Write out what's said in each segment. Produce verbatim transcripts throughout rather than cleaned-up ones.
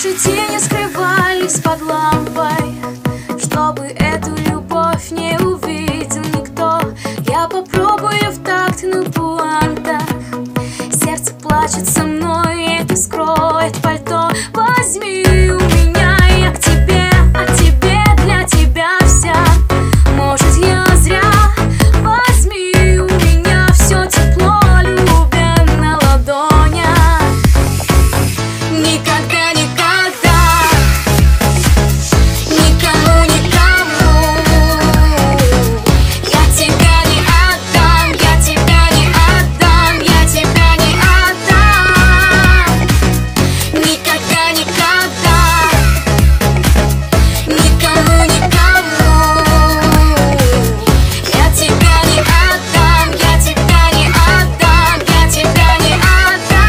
Наши тени скрывались под лампой, чтобы эту любовь не увидел никто. Я попробую в такт, но пуанта. Сердце плачет со мной, это скроет пальто. Возьми у меня, я к тебе, а тебе для тебя вся. Может, я зря. Возьми у меня все тепло, любя на ладонях. Никогда, никогда, никому, никому я тебя не отдам, я тебя не отдам, я тебя не отдам. Никогда, никогда, никому, никому я тебя не отдам, я тебя не отдам, я тебя не отдам.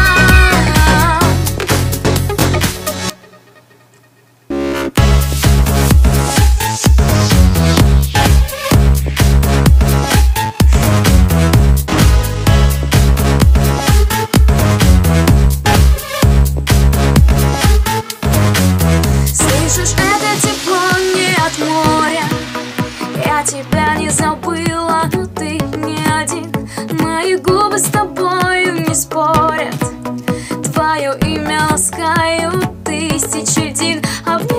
Слышишь, это тепло не от моря. Я тебя не забыла, но ты не один. Мои губы с тобою не спорят. Твое имя ласкают тысячи дин, а в